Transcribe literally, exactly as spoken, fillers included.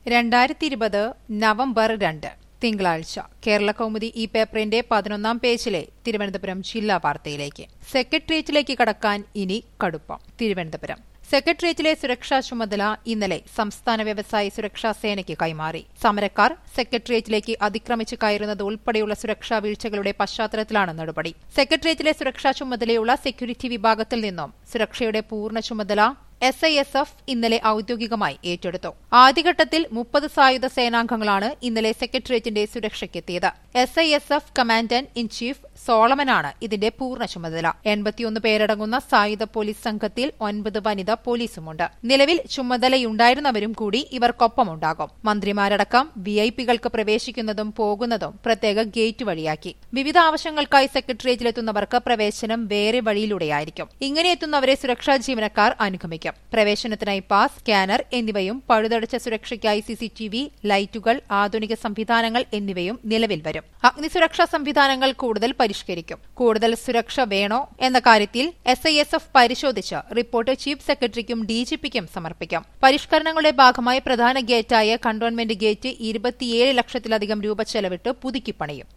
രണ്ടായിരത്തി ഇരുപത് നവംബർ രണ്ട് തിങ്കളാഴ്ച കേരള കൗമുദി ഈ പേപ്പറിന്റെ പതിനൊന്നാം പേജിലെ തിരുവനന്തപുരം ജില്ലാ വാർത്തയിലേക്ക്. സെക്രട്ടേറിയറ്റിലേക്ക് കടക്കാൻ ഇനി കടുപ്പം. തിരുവനന്തപുരം സെക്രട്ടേറിയറ്റിലെ സുരക്ഷാ ചുമതല ഇന്നലെ സംസ്ഥാന വ്യവസായ സുരക്ഷാ സേനയ്ക്ക് കൈമാറി. സമരക്കാർ സെക്രട്ടേറിയറ്റിലേക്ക് അതിക്രമിച്ച് കയറുന്നത് ഉൾപ്പെടെയുള്ള സുരക്ഷാ വീഴ്ചകളുടെ പശ്ചാത്തലത്തിലാണ് നടപടി. സെക്രട്ടേറിയറ്റിലെ സുരക്ഷാ ചുമതലയുള്ള സെക്യൂരിറ്റി വിഭാഗത്തിൽ നിന്നും സുരക്ഷയുടെ പൂർണ്ണ ചുമതല എസ് ഐ എസ് എഫ് ഇന്നലെ ഔദ്യോഗികമായി ഏറ്റെടുത്തു. ആദ്യഘട്ടത്തിൽ മുപ്പത് സായുധ സേനാംഗങ്ങളാണ് ഇന്നലെ സെക്രട്ടേറിയറ്റിന്റെ സുരക്ഷയ്ക്കെത്തിയത്. S I S F commandant in chief സോളമനാണ് ഇതിന്റെ പൂർണ്ണ ചുമതല. എൺപത്തിയൊന്ന് പേരടങ്ങുന്ന സായുധ പോലീസ് സംഘത്തിൽ ഒൻപത് വനിതാ പോലീസുമുണ്ട്. നിലവിൽ ചുമതലയുണ്ടായിരുന്നവരും കൂടി ഇവർക്കൊപ്പമുണ്ടാകും. മന്ത്രിമാരടക്കം വി ഐ പികൾക്ക് പ്രവേശിക്കുന്നതും പോകുന്നതും പ്രത്യേക ഗേറ്റ് വഴിയാക്കി. വിവിധ ആവശ്യങ്ങൾക്കായി സെക്രട്ടേറിയറ്റിലെത്തുന്നവർക്ക് പ്രവേശനം വേറെ വഴിയിലൂടെയായിരിക്കും. ഇങ്ങനെ എത്തുന്നവരെ സുരക്ഷാ ജീവനക്കാർ അനുഗമിക്കും. പ്രവേശനത്തിനായി പാസ്, സ്കാനർ എന്നിവയും പഴുതടച്ച സുരക്ഷയ്ക്കായി സിസിടിവി, ലൈറ്റുകൾ, ആധുനിക സംവിധാനങ്ങൾ എന്നിവയും നിലവിൽ വരും. അഗ്നിസുരക്ഷാ സംവിധാനങ്ങൾ കൂടുതൽ പരിഷ്കരിക്കും. കൂടുതൽ സുരക്ഷ വേണോ എന്ന കാര്യത്തിൽ എസ് ഐ എസ് എഫ് പരിശോധിച്ച് റിപ്പോർട്ട് ചീഫ് സെക്രട്ടറിക്കും ഡി ജി പിക്കും സമർപ്പിക്കും. പരിഷ്കരണങ്ങളുടെ ഭാഗമായി പ്രധാന ഗേറ്റായ കണ്ടോൺമെന്റ് ഗേറ്റ് ഇരുപത്തിയേഴ് ലക്ഷത്തിലധികം രൂപ ചെലവിട്ട് പുതുക്കി പണിയും.